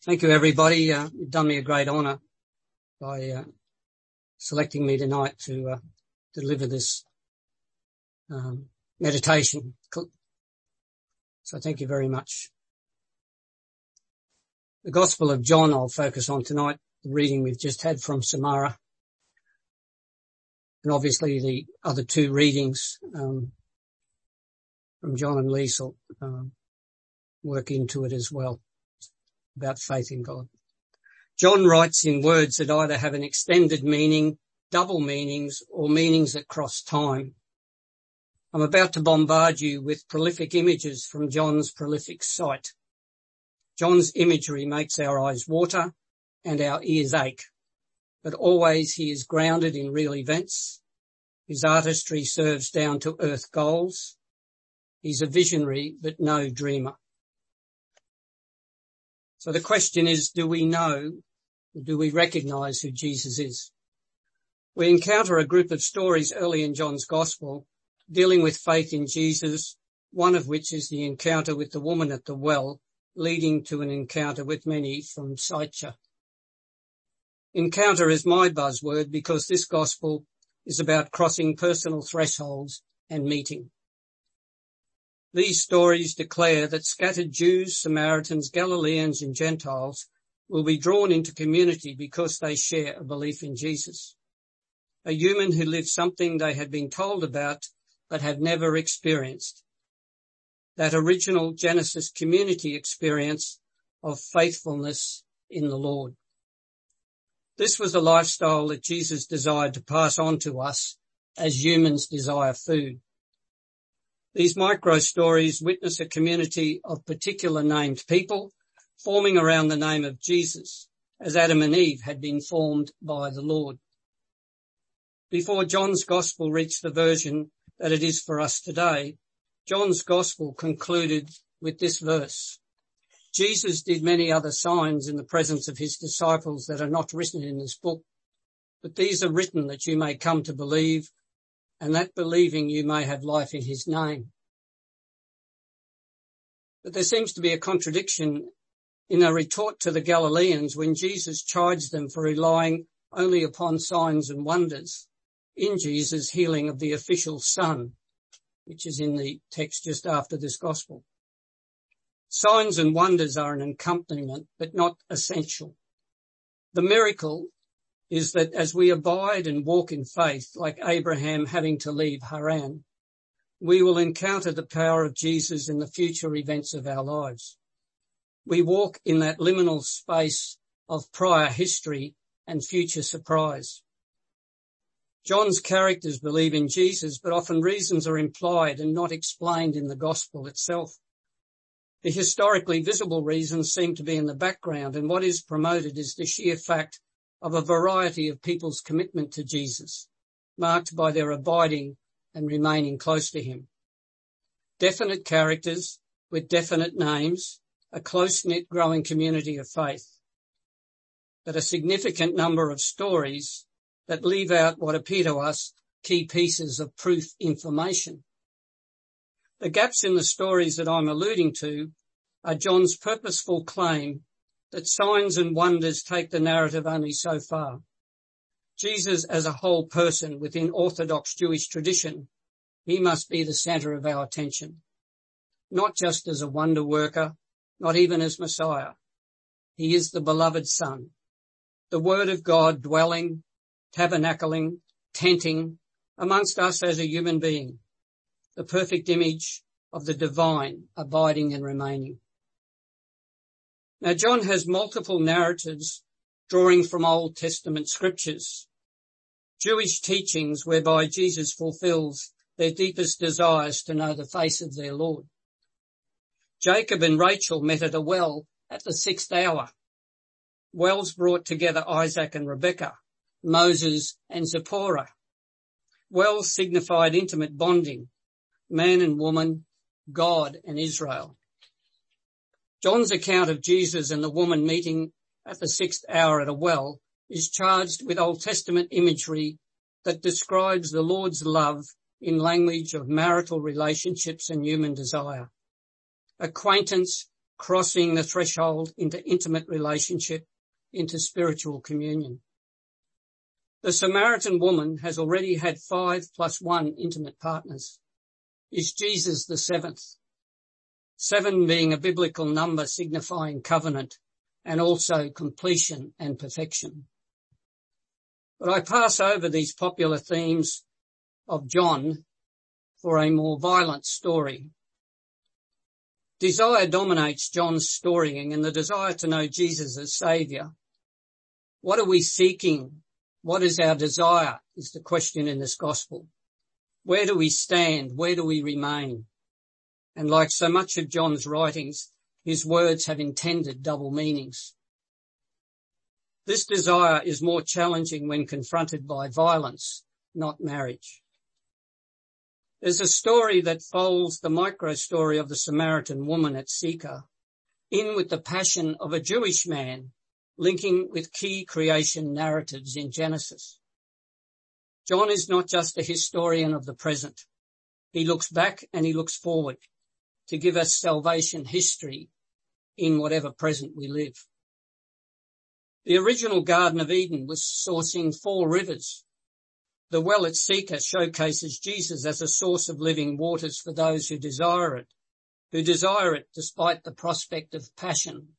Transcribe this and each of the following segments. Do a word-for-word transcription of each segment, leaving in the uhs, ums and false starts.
Thank you, everybody. Uh, you've done me a great honour by uh, selecting me tonight to uh, deliver this um, meditation. So thank you very much. The Gospel of John I'll focus on tonight, the reading we've just had from Samara. And obviously the other two readings um, from John and Lisa will um, work into it as well, about faith in God. John writes in words that either have an extended meaning, double meanings, or meanings that cross time. I'm about to bombard you with prolific images from John's prolific sight. John's imagery makes our eyes water and our ears ache, but always he is grounded in real events. His artistry serves down to earth goals. He's a visionary, but no dreamer. So the question is, do we know, do we recognise who Jesus is? We encounter a group of stories early in John's Gospel dealing with faith in Jesus, one of which is the encounter with the woman at the well, leading to an encounter with many from Sychar. Encounter is my buzzword because this Gospel is about crossing personal thresholds and meeting. These stories declare that scattered Jews, Samaritans, Galileans and Gentiles will be drawn into community because they share a belief in Jesus, a human who lives something they had been told about but have never experienced. That original Genesis community experience of faithfulness in the Lord. This was the lifestyle that Jesus desired to pass on to us as humans desire food. These micro stories witness a community of particular named people forming around the name of Jesus, as Adam and Eve had been formed by the Lord. Before John's Gospel reached the version that it is for us today, John's Gospel concluded with this verse. Jesus did many other signs in the presence of his disciples that are not written in this book, but these are written that you may come to believe, and that believing you may have life in his name. But there seems to be a contradiction in a retort to the Galileans when Jesus charged them for relying only upon signs and wonders in Jesus' healing of the official son, which is in the text just after this gospel. Signs and wonders are an accompaniment, but not essential. The miracle is that as we abide and walk in faith, like Abraham having to leave Haran, we will encounter the power of Jesus in the future events of our lives. We walk in that liminal space of prior history and future surprise. John's characters believe in Jesus, but often reasons are implied and not explained in the gospel itself. The historically visible reasons seem to be in the background, and what is promoted is the sheer fact of a variety of people's commitment to Jesus, marked by their abiding and remaining close to him. Definite characters with definite names, a close-knit growing community of faith, but a significant number of stories that leave out what appear to us key pieces of proof information. The gaps in the stories that I'm alluding to are John's purposeful claim that signs and wonders take the narrative only so far. Jesus as a whole person within Orthodox Jewish tradition, he must be the centre of our attention, not just as a wonder worker, not even as Messiah. He is the beloved Son, the Word of God dwelling, tabernacling, tenting amongst us as a human being, the perfect image of the divine abiding and remaining. Now, John has multiple narratives drawing from Old Testament scriptures, Jewish teachings whereby Jesus fulfills their deepest desires to know the face of their Lord. Jacob and Rachel met at a well at the sixth hour. Wells brought together Isaac and Rebekah, Moses and Zipporah. Wells signified intimate bonding, man and woman, God and Israel. John's account of Jesus and the woman meeting at the sixth hour at a well is charged with Old Testament imagery that describes the Lord's love in language of marital relationships and human desire. Acquaintance crossing the threshold into intimate relationship, into spiritual communion. The Samaritan woman has already had five plus one intimate partners. Is Jesus the seventh? Seven being a biblical number signifying covenant and also completion and perfection. But I pass over these popular themes of John for a more violent story. Desire dominates John's storying, and the desire to know Jesus as Saviour. What are we seeking? What is our desire is the question in this gospel. Where do we stand? Where do we remain? And like so much of John's writings, his words have intended double meanings. This desire is more challenging when confronted by violence, not marriage. There's a story that folds the micro-story of the Samaritan woman at Sychar in with the passion of a Jewish man, linking with key creation narratives in Genesis. John is not just a historian of the present. He looks back and he looks forward to give us salvation history in whatever present we live. The original Garden of Eden was sourcing four rivers. The well at Sychar showcases Jesus as a source of living waters for those who desire it, who desire it despite the prospect of passion.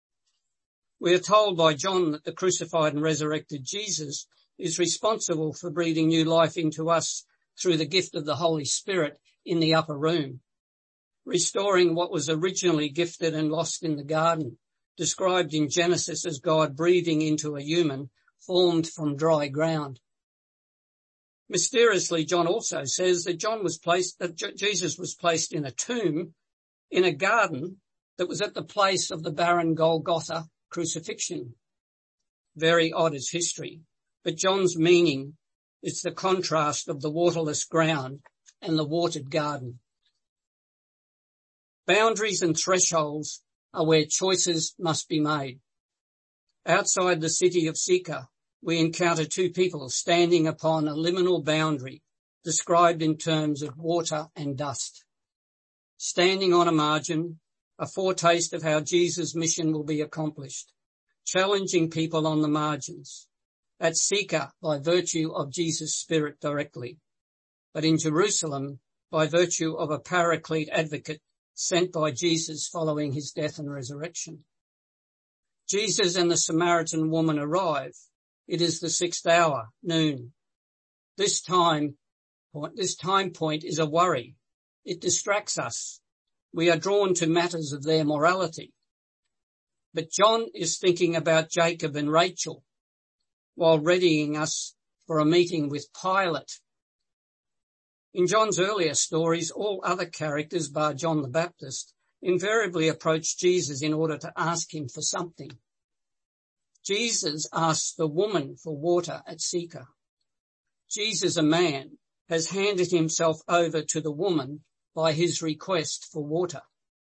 We are told by John that the crucified and resurrected Jesus is responsible for breathing new life into us through the gift of the Holy Spirit in the upper room, restoring what was originally gifted and lost in the garden, described in Genesis as God breathing into a human formed from dry ground. Mysteriously, John also says that John was placed, that Jesus was placed in a tomb in a garden that was at the place of the barren Golgotha crucifixion. Very odd as history, but John's meaning is the contrast of the waterless ground and the watered garden. Boundaries and thresholds are where choices must be made. Outside the city of Sychar, we encounter two people standing upon a liminal boundary described in terms of water and dust. Standing on a margin, a foretaste of how Jesus' mission will be accomplished, challenging people on the margins. At Sychar, by virtue of Jesus' Spirit directly, but in Jerusalem, by virtue of a paraclete advocate sent by Jesus following his death and resurrection. Jesus and the Samaritan woman arrive. It is the sixth hour, noon. This time point, this time point is a worry. It distracts us. We are drawn to matters of their morality. But John is thinking about Jacob and Rachel while readying us for a meeting with Pilate. In John's earlier stories, all other characters, bar John the Baptist, invariably approach Jesus in order to ask him for something. Jesus asks the woman for water at Sychar. Jesus, a man, has handed himself over to the woman by his request for water.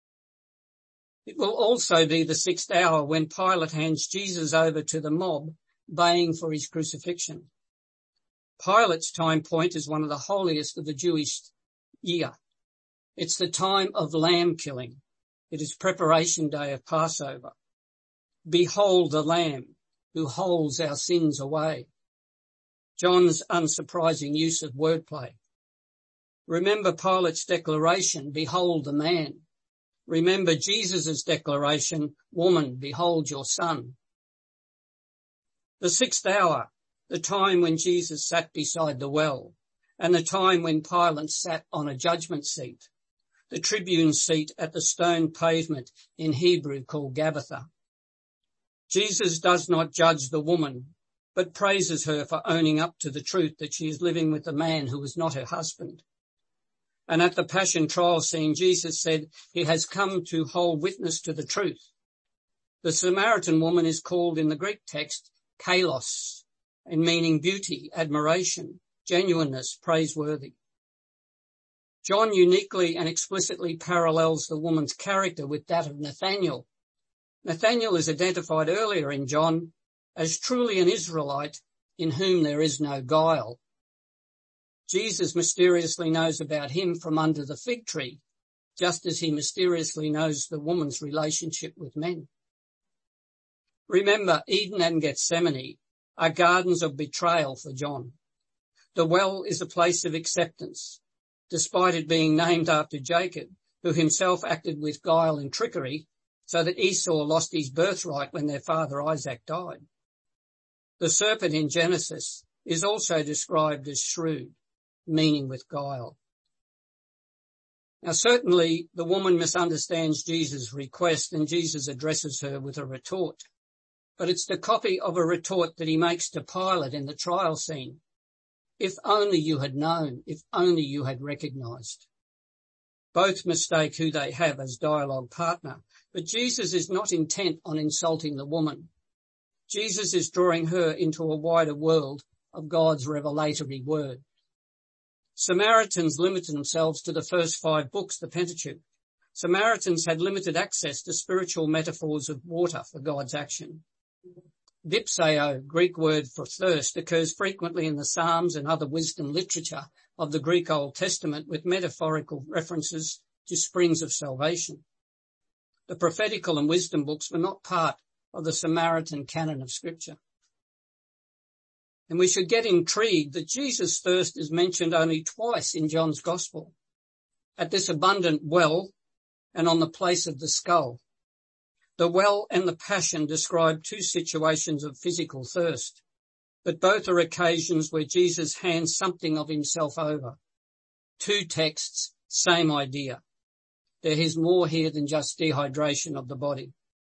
It will also be the sixth hour when Pilate hands Jesus over to the mob, baying for his crucifixion. Pilate's time point is one of the holiest of the Jewish year. It's the time of lamb killing. It is preparation day of Passover. Behold the Lamb who holds our sins away. John's unsurprising use of wordplay. Remember Pilate's declaration, behold the man. Remember Jesus' declaration, woman, behold your son. The sixth hour, the time when Jesus sat beside the well, and the time when Pilate sat on a judgment seat, the tribune seat at the stone pavement in Hebrew called Gabbatha. Jesus does not judge the woman, but praises her for owning up to the truth that she is living with a man who was not her husband. And at the Passion trial scene, Jesus said he has come to hold witness to the truth. The Samaritan woman is called in the Greek text kalos, and meaning beauty, admiration, genuineness, praiseworthy. John uniquely and explicitly parallels the woman's character with that of Nathanael. Nathanael is identified earlier in John as truly an Israelite in whom there is no guile. Jesus mysteriously knows about him from under the fig tree, just as he mysteriously knows the woman's relationship with men. Remember, Eden and Gethsemane are gardens of betrayal for John. The well is a place of acceptance, despite it being named after Jacob, who himself acted with guile and trickery, so that Esau lost his birthright when their father Isaac died. The serpent in Genesis is also described as shrewd, meaning with guile. Now certainly the woman misunderstands Jesus' request and Jesus addresses her with a retort. But it's the copy of a retort that he makes to Pilate in the trial scene. If only you had known, if only you had recognised. Both mistake who they have as dialogue partner, but Jesus is not intent on insulting the woman. Jesus is drawing her into a wider world of God's revelatory word. Samaritans limited themselves to the first five books, the Pentateuch. Samaritans had limited access to spiritual metaphors of water for God's action. Dipseo, Greek word for thirst, occurs frequently in the Psalms and other wisdom literature of the Greek Old Testament with metaphorical references to springs of salvation. The prophetical and wisdom books were not part of the Samaritan canon of Scripture. And we should get intrigued that Jesus' thirst is mentioned only twice in John's Gospel, at this abundant well and on the place of the skull. The well and the passion describe two situations of physical thirst, but both are occasions where Jesus hands something of himself over. Two texts, same idea. There is more here than just dehydration of the body.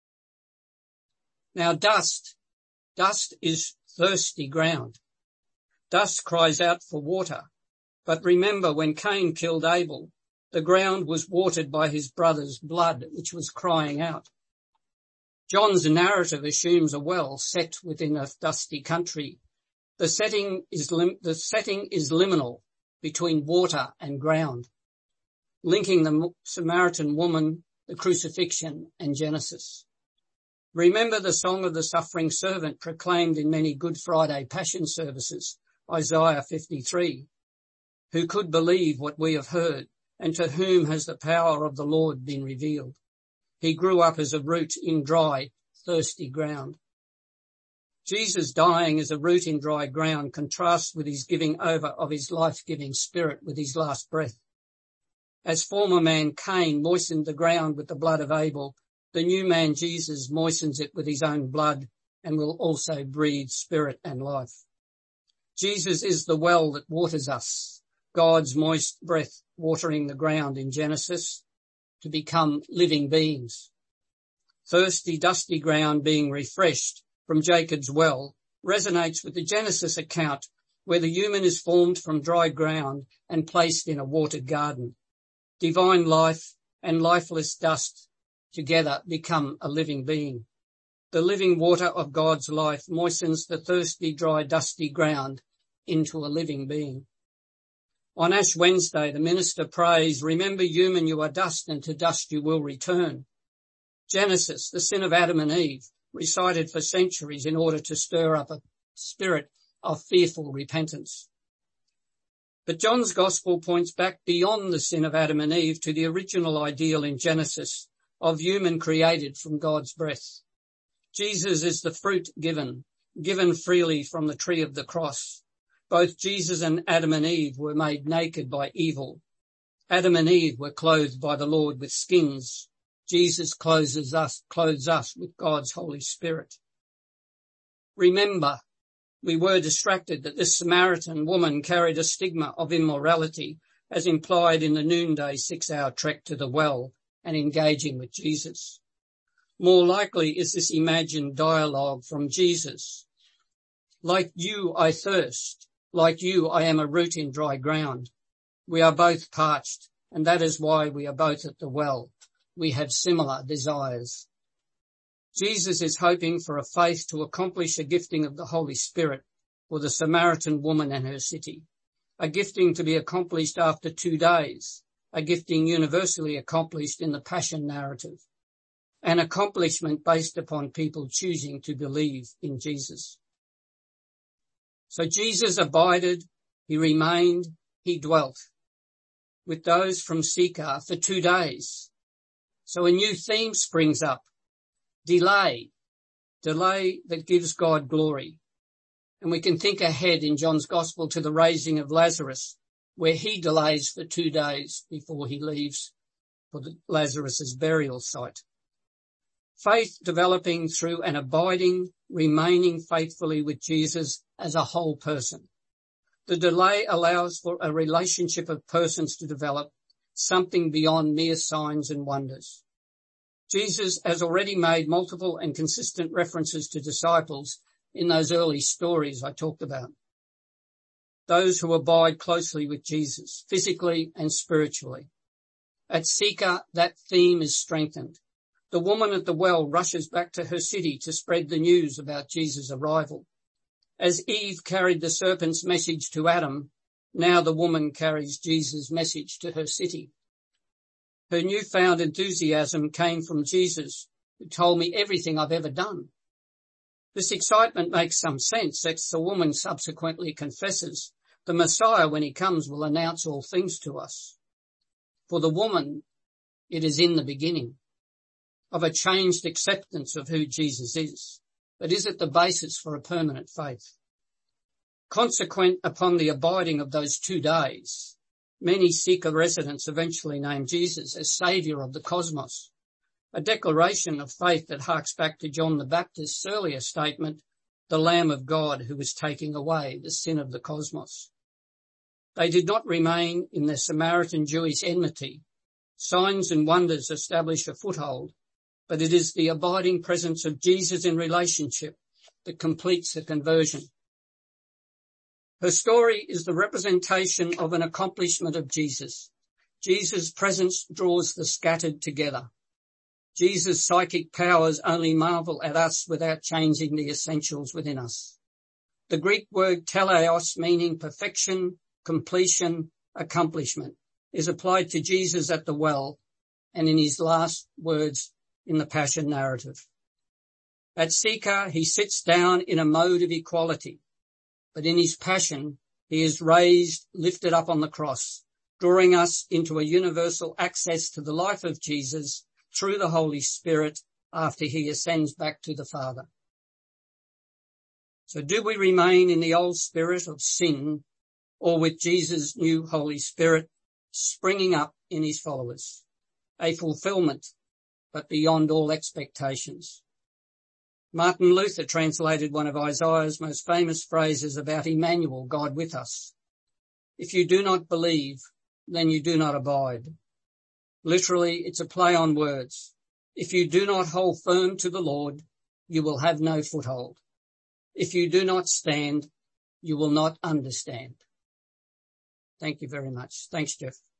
Now dust, dust is thirsty ground. Dust cries out for water. But remember, when Cain killed Abel, the ground was watered by his brother's blood, which was crying out. John's narrative assumes a well set within a dusty country. The setting is lim- the setting is liminal between water and ground, linking the Samaritan woman, the crucifixion, and Genesis. Remember the song of the suffering servant proclaimed in many Good Friday Passion services, Isaiah fifty-three. Who could believe what we have heard, and to whom has the power of the Lord been revealed? He grew up as a root in dry, thirsty ground. Jesus dying as a root in dry ground contrasts with his giving over of his life-giving spirit with his last breath. As former man Cain moistened the ground with the blood of Abel, the new man Jesus moistens it with his own blood and will also breathe spirit and life. Jesus is the well that waters us, God's moist breath watering the ground in Genesis to become living beings. Thirsty, dusty ground being refreshed from Jacob's well resonates with the Genesis account where the human is formed from dry ground and placed in a watered garden. Divine life and lifeless dust together become a living being. The living water of God's life moistens the thirsty, dry, dusty ground into a living being. On Ash Wednesday, the minister prays, remember human, you are dust, and to dust you will return. Genesis, the sin of Adam and Eve, recited for centuries in order to stir up a spirit of fearful repentance. But John's Gospel points back beyond the sin of Adam and Eve to the original ideal in Genesis of human created from God's breath. Jesus is the fruit given, given freely from the tree of the cross. Both Jesus and Adam and Eve were made naked by evil. Adam and Eve were clothed by the Lord with skins. Jesus clothes us, clothes us with God's Holy Spirit. Remember, we were distracted that this Samaritan woman carried a stigma of immorality as implied in the noonday six-hour trek to the well and engaging with Jesus. More likely is this imagined dialogue from Jesus. Like you, I thirst. Like you, I am a root in dry ground. We are both parched, and that is why we are both at the well. We have similar desires. Jesus is hoping for a faith to accomplish a gifting of the Holy Spirit for the Samaritan woman and her city, a gifting to be accomplished after two days, a gifting universally accomplished in the Passion narrative, an accomplishment based upon people choosing to believe in Jesus. So Jesus abided, he remained, he dwelt. with those from Sychar for two days. So a new theme springs up. Delay. Delay that gives God glory. And we can think ahead in John's Gospel to the raising of Lazarus, where he delays for two days before he leaves for the Lazarus's burial site. Faith developing through an abiding, remaining faithfully with Jesus as a whole person. The delay allows for a relationship of persons to develop, something beyond mere signs and wonders. Jesus has already made multiple and consistent references to disciples in those early stories I talked about. Those who abide closely with Jesus, physically and spiritually. At Sychar, that theme is strengthened. The woman at the well rushes back to her city to spread the news about Jesus' arrival. As Eve carried the serpent's message to Adam, now the woman carries Jesus' message to her city. Her newfound enthusiasm came from Jesus, who told me everything I've ever done. This excitement makes some sense, as the woman subsequently confesses, the Messiah, when he comes, will announce all things to us. For the woman, it is in the beginning of a changed acceptance of who Jesus is, but is it the basis for a permanent faith? Consequent upon the abiding of those two days, many Sychar residents eventually named Jesus as Saviour of the cosmos, a declaration of faith that harks back to John the Baptist's earlier statement, the Lamb of God who was taking away the sin of the cosmos. They did not remain in their Samaritan Jewish enmity. Signs and wonders establish a foothold, but it is the abiding presence of Jesus in relationship that completes the conversion. Her story is the representation of an accomplishment of Jesus. Jesus' presence draws the scattered together. Jesus' psychic powers only marvel at us without changing the essentials within us. The Greek word teleos, meaning perfection, completion, accomplishment, is applied to Jesus at the well and in his last words in the Passion narrative. At Sychar, he sits down in a mode of equality, but in his passion, he is raised, lifted up on the cross, drawing us into a universal access to the life of Jesus through the Holy Spirit after he ascends back to the Father. So do we remain in the old spirit of sin, or with Jesus' new Holy Spirit springing up in his followers? A fulfillment, but beyond all expectations. Martin Luther translated one of Isaiah's most famous phrases about Emmanuel, God with us. If you do not believe, then you do not abide. Literally, it's a play on words. If you do not hold firm to the Lord, you will have no foothold. If you do not stand, you will not understand. Thank you very much. Thanks, Jeff.